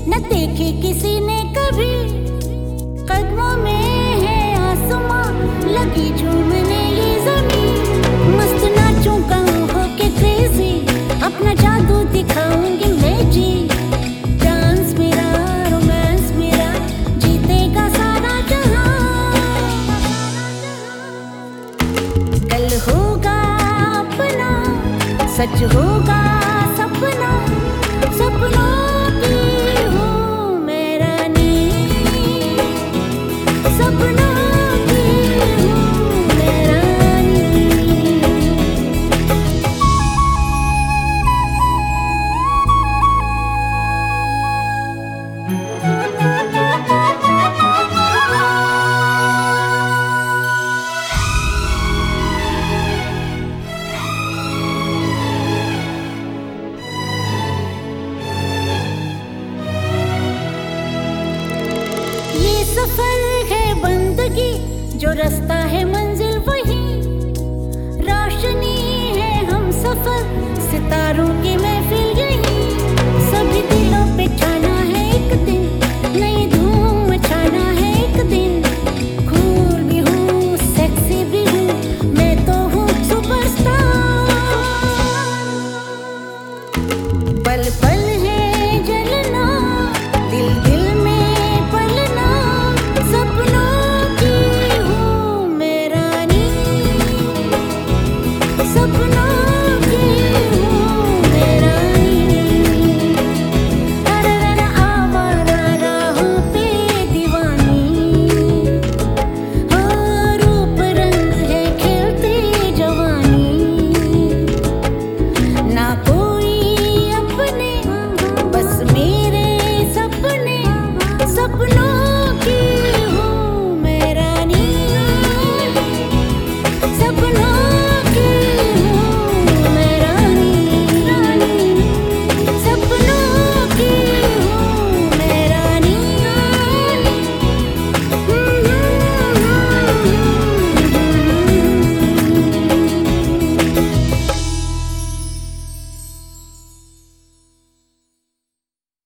न देखे किसी ने कभी। कदमों में है आसमां, लगी झूमने ये ज़मीं। मस्त नाचूं गाऊं होके क्रेजी, अपना जादू दिखाऊंगी मैं जी। डांस मेरा, रोमांस मेरा, जीतेगा सारा जहां। कल होगा अपना, सच होगा सपना। सपनों की हूँ मैं रानी, सपनों की हूँ मैं रानी। ये सफर है बंदगी, जो रास्ता है मंजिल वही। रोशनी है हम सफर, सितारों की महफिल यही। सभी दिलों पे छाना है एक दिन, नई धूम मचाना है एक दिन। कूल भी हूँ, सेक्सी भी हूँ, मैं तो हूँ सुपरस्टार। पल पल